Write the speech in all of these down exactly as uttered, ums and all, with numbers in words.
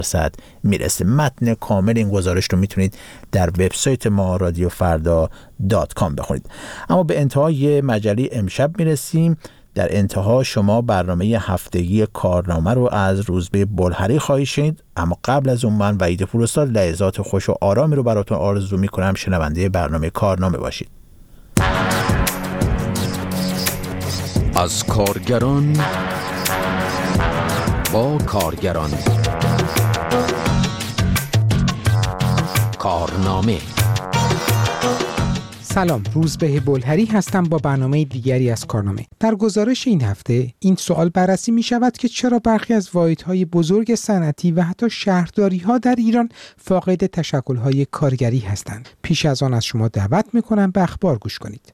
درصد میرسه. متن کامل این گزارش رو میتونید در وبسایت ما رادیو فردا دات کام بخونید. اما به انتهای مجله امشب میرسیم. در انتها شما برنامه هفتگی کارنامه رو از روزبه بلحری خواهید شنید، اما قبل از اون من وحید پوراستاد لحظات خوش و آرامی رو براتون آرزو میکنم شنونده برنامه کارنامه باشید. از کارگران با کارگران، کارنامه. سلام، روزبه بلحری هستم با برنامه دیگری از کارنامه. در گزارش این هفته این سوال بررسی می شود که چرا برخی از واحدهای بزرگ صنعتی و حتی شهرداری ها در ایران فاقد تشکل های کارگری هستند. پیش از آن از شما دعوت می کنم به اخبار گوش کنید.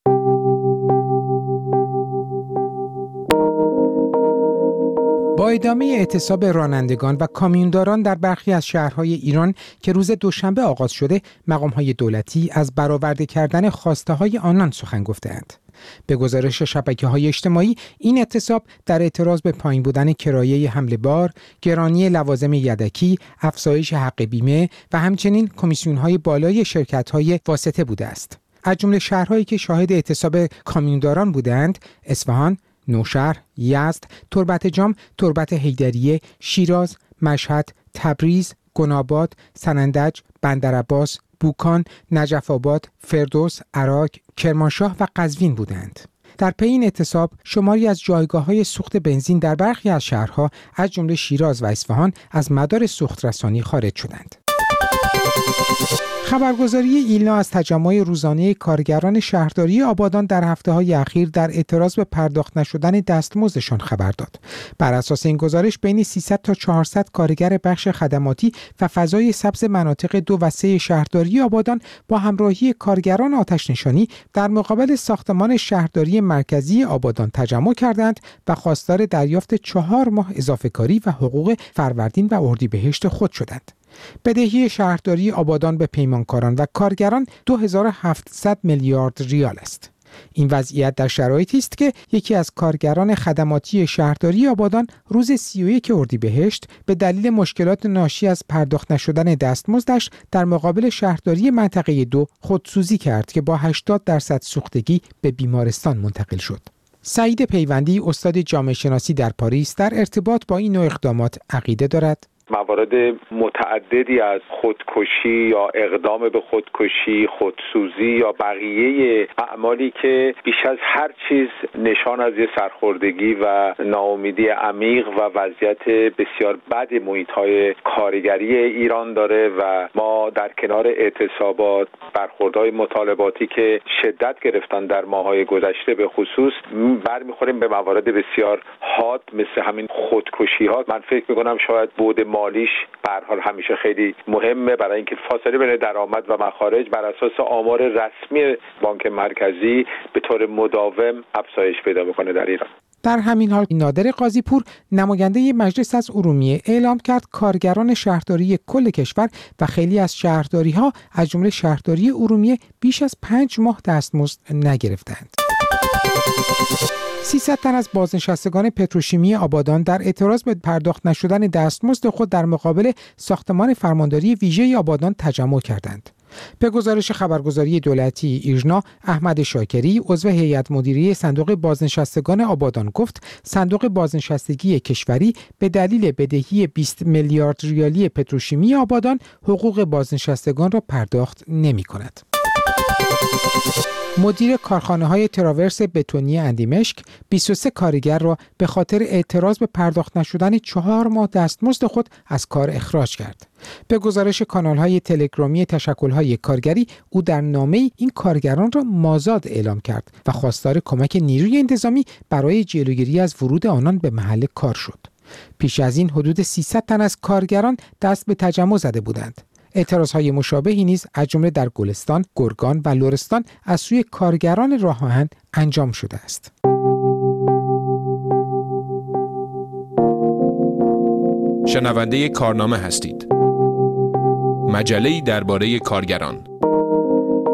با ادامه اعتصاب رانندگان و کامیونداران در برخی از شهرهای ایران که روز دوشنبه آغاز شده، مقام‌های دولتی از برآورده کردن خواسته‌های آنان سخن گفته‌اند. به گزارش شبکه‌های اجتماعی، این اعتصاب در اعتراض به پایین بودن کرایه حمل بار، گرانی لوازم یدکی، افزایش حق بیمه و همچنین کمیسیون‌های بالای شرکت‌های واسطه بوده است. از جمله شهرهایی که شاهد اعتصاب کامیونداران بودند، اصفهان، نوشهر، یزد، تربت جام، تربت حیدریه، شیراز، مشهد، تبریز، گناباد، سنندج، بندرعباس، بوکان، نجف آباد، فردوس، عراق، کرمانشاه و قزوین بودند. در پی این اعتصاب شماری از جایگاه‌های سوخت بنزین در برخی از شهرها از جمله شیراز و اصفهان از مدار سوخت رسانی خارج شدند. خبرگزاری ایلنا از تجمع روزانه کارگران شهرداری آبادان در هفته‌های اخیر در اعتراض به پرداخت نشدن دستمزدشان خبر داد. بر اساس این گزارش بین سیصد تا چهارصد کارگر بخش خدماتی و فضای سبز مناطق دو و سه شهرداری آبادان با همراهی کارگران آتش‌نشانی در مقابل ساختمان شهرداری مرکزی آبادان تجمع کردند و خواستار دریافت چهار ماه اضافه کاری و حقوق فروردین و اردیبهشت خود شدند. بدهی شهرداری آبادان به پیمانکاران و کارگران دو هزار و هفتصد میلیارد ریال است. این وضعیت در شرایطی است که یکی از کارگران خدماتی شهرداری آبادان روز سی و یک اردیبهشت به دلیل مشکلات ناشی از پرداخت نشدن دستمزدش در مقابل شهرداری منطقه دو خودسوزی کرد که با هشتاد درصد سوختگی به بیمارستان منتقل شد. سعید پیوندی، استاد جامعه شناسی در پاریس، در ارتباط با این نوع اقدامات عقیده دارد. موارد متعددی از خودکشی یا اقدام به خودکشی، خودسوزی یا بقیه اعمالی که بیش از هر چیز نشان از یه سرخوردگی و ناامیدی عمیق و وضعیت بسیار بد محیط‌های کارگری ایران داره و ما در کنار اعتصابات، برخوردهای مطالباتی که شدت گرفتن در ماه‌های گذشته به خصوص، برمیخوریم به موارد بسیار حاد مثل همین خودکشی‌ها. من فکر می‌کنم شاید بود مالیش به هر حال همیشه خیلی مهمه برای اینکه فاصله بین درآمد و مخارج بر اساس آمار رسمی بانک مرکزی به طور مداوم افزایش پیدا بکنه در ایران. در همین حال نادر قاضی‌پور، نماینده مجلس از ارومیه، اعلام کرد کارگران شهرداری کل کشور و خیلی از شهرداری‌ها از جمله شهرداری ارومیه بیش از پنج ماه دستمزد نگرفتند. سیصد تن از بازنشستگان پتروشیمی آبادان در اعتراض به پرداخت نشدن دستمزد خود در مقابل ساختمان فرمانداری ویژه آبادان تجمع کردند. به گزارش خبرگزاری دولتی ایرنا، احمد شاکری، عضو هیئت مدیره صندوق بازنشستگان آبادان گفت صندوق بازنشستگی کشوری به دلیل بدهی بیست میلیارد ریالی پتروشیمی آبادان حقوق بازنشستگان را پرداخت نمی‌کند. مدیر کارخانه‌های تراورس بتونی اندیمشک بیست و سه کارگر را به خاطر اعتراض به پرداخت نشدن چهار ماه دستمزد خود از کار اخراج کرد. به گزارش کانال‌های تلگرامی تشکل‌های کارگری، او در نامه‌ای این کارگران را مازاد اعلام کرد و خواستار کمک نیروی انتظامی برای جلوگیری از ورود آنان به محل کار شد. پیش از این حدود سیصد تن از کارگران دست به تجمع زده بودند. اعتراضهای مشابهی نیز از جمله در گلستان، گرگان و لرستان از سوی کارگران راه آهن انجام شده است. شنونده کارنامه هستید. مجله‌ای درباره کارگران.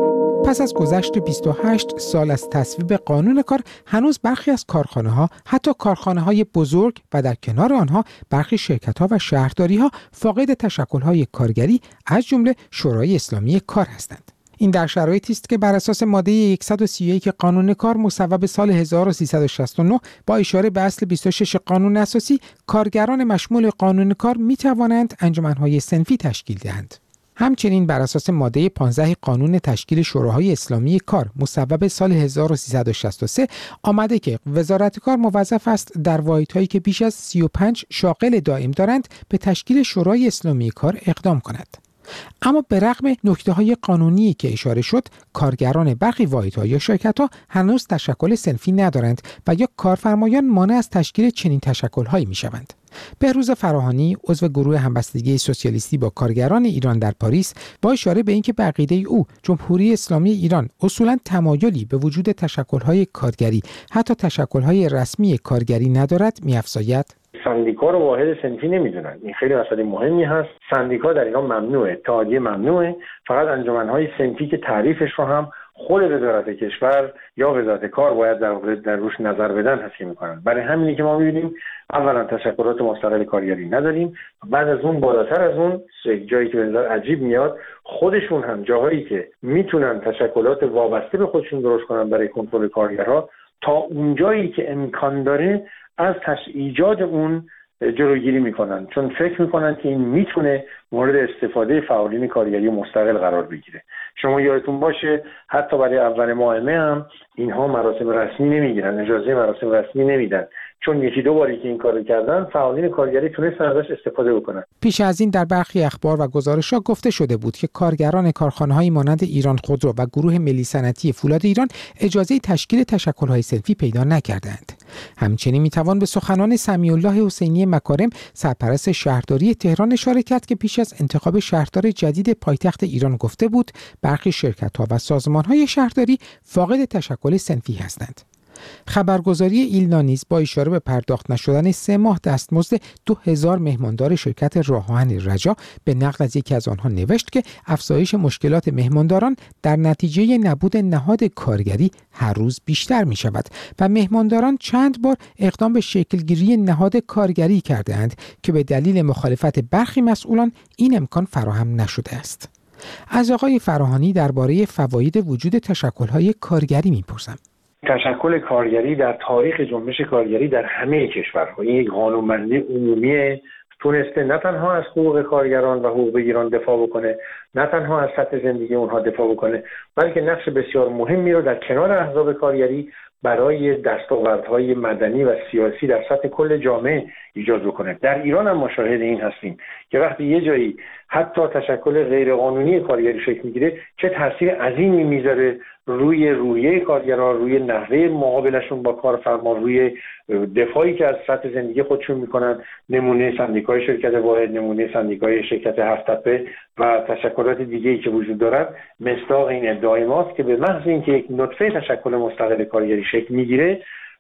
پس از گذشت بیست و هشت سال از تصویب قانون کار، هنوز برخی از کارخانه‌ها، حتی کارخانه‌های بزرگ و در کنار آنها برخی شرکت‌ها و شهرداری‌ها فاقد تشکل‌های کارگری از جمله شورای اسلامی کار هستند. این در شرایطی است که بر اساس ماده صد و سی و یک قانون کار مصوب سال هزار و سیصد و شصت و نه با اشاره به اصل بیست و شش قانون اساسی، کارگران مشمول قانون کار می توانند انجمن‌های صنفی تشکیل دهند. همچنین بر اساس ماده پانزده قانون تشکیل شوراهای اسلامی کار مصوب سال هزار و سیصد و شصت و سه آمده که وزارت کار موظف است در واحدهایی که بیش از سی و پنج شاغل دائم دارند به تشکیل شورای اسلامی کار اقدام کند. اما به رغم نکته‌های قانونی که اشاره شد، کارگران برخی واحدها یا شرکت‌ها هنوز تشکل صنفی ندارند و یا کارفرمایان مانع از تشکیل چنین تشکل‌هایی می‌شوند. بهروز فراهانی، عضو گروه همبستگی سوسیالیستی با کارگران ایران در پاریس، با اشاره به اینکه به عقیده او جمهوری اسلامی ایران اصولاً تمایلی به وجود تشکل‌های کارگری، حتی تشکل‌های رسمی کارگری ندارد، می‌افزاید: سندیکا رو واحد صنفی نمیدونن. این خیلی مسئله مهمی هست. سندیکا در ایران ممنوعه، اتحادیه ممنوعه. فقط انجمن‌های صنفی که تعریفش رو هم خود وزارت کشور یا وزارت کار باید در در روش نظر بدن حسی میکنن. برای همینی که ما میبینیم اولا تشکلات مستقل کارگری نداریم، بعد از اون بالاتر از اون جایی که به نظر عجیب میاد، خودشون هم جاهایی که میتونن تشکلات وابسته به خودشون درست کنن برای کنترل کارگرها، تا اون جایی که امکان داره از ایجاد اون جلوگیری میکنن، چون فکر میکنن که این میتونه مورد استفاده فعالین کارگری مستقل قرار بگیره. شما یادتون باشه حتی برای اول ماه مه هم اینها مراسم رسمی نمیگیرن، اجازه مراسم رسمی نمیدن، چون یکی دو باری که این کارو کردن فعالین کارگری تونستن ازش استفاده بکنن. پیش از این در برخی اخبار و گزارش‌ها گفته شده بود که کارگران کارخانه‌های مانند ایران خودرو و گروه ملی صنعتی فولاد ایران اجازه تشکیل تشکل‌های صنفی پیدا نکردند. همچنین میتوان به سخنان سمیع الله حسینی مکارم، سرپرست شهرداری تهران اشاره کرد که پیش از انتخاب شهردار جدید پایتخت ایران گفته بود برخی شرکت‌ها و سازمان‌های شهرداری فاقد تشکل صنفی هستند. خبرگزاری ایلنا نیز با اشاره به پرداخت نشدن سه ماه دستمزد دو هزار مهماندار شرکت راه آهن رجا به نقل از یکی از آنها نوشت که افزایش مشکلات مهمانداران در نتیجه نبود نهاد کارگری هر روز بیشتر می شود و مهمانداران چند بار اقدام به شکلگیری نهاد کارگری کرده اند که به دلیل مخالفت برخی مسئولان این امکان فراهم نشده است. از آقای فراهانی درباره فواید وجود تشکل‌های کارگری می‌پرسم. تشکل کارگری در تاریخ جنبش کارگری در همه کشورها این یک قانون‌بندی عمومی تونسته نه تنها از حقوق کارگران و حقوق ایران دفاع بکنه، نه تنها از سطح زندگی اونها دفاع بکنه، بلکه نقش بسیار مهمی رو در کنار احزاب کارگری برای دستاوردهای مدنی و سیاسی در سطح کل جامعه ایجاد بکنه. در ایران هم مشاهد این هستیم که وقتی یه جایی حتی تشکل غیرقانونی کارگری شکل میگیره چه تاثیر عظیمی میذاره روی رویه کارگران، روی نحوه مقابلشون با کارفرما، روی دفاعی که از سطح زندگی خودشون میکنن. نمونه سندیکای شرکت واحد، نمونه سندیکای شرکت هفت تپه و تشکلات دیگه‌ای که وجود دارد مصداق این ادعای ماست که به محض اینکه یک نطفه تشکل مستقل کارگری شکل میگیره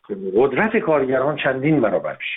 قدرت کارگران چندین برابر میشه.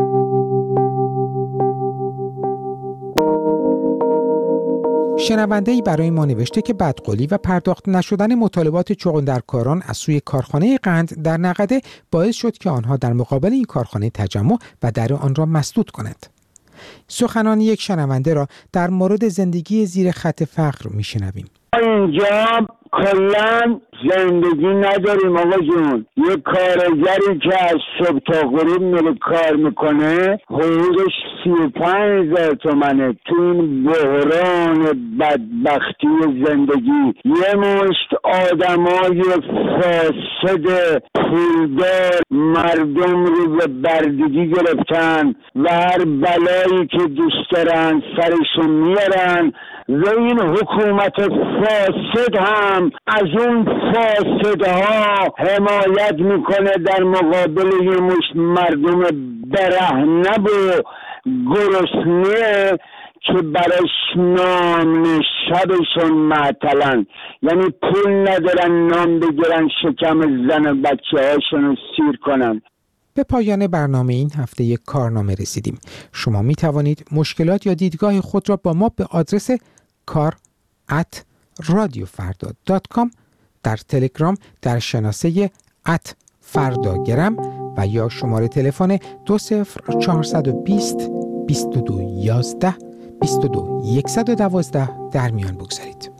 شنونده‌ای برای ما نوشته که بدقولی و پرداخت نشدن مطالبات چغندرکاران از سوی کارخانه قند در نقده باعث شد که آنها در مقابل این کارخانه تجمع و در آن را مسدود کنند. سخنان یک شنونده را در مورد زندگی زیر خط فقر میشنویم. اینجا کلن زندگی نداریم آقا جون. یه کارگری که از صبح تا غروب میره کار میکنه حقوقش سی و پنج هزار تومنه. تو این بحران بدبختی زندگی یه مشت آدمای فاسد پولدار مردم رو به بردگی گرفتن و هر بلایی که دوست دارن سرشون میارن و این حکومت فاسد هم از اون فاسدها حمایت میکنه در مقابل یه مشت مردم برهنه و گرسنه که برش نام شبشون معطلن، یعنی پول ندارن نام بگیرن شکم زن و بچه هاشون رو سیر کنن. به پایان برنامه این هفته یک کارنامه رسیدیم. شما می توانید مشکلات یا دیدگاه خود را با ما به آدرس کار ات رادیو فردا دات کام در تلگرام در شناسه ات فرداگرم و یا شماره تلفن دو صفر چهارصد و بیست بیست و دو یازده بیست و دو صد و دوازده در میان بگذارید.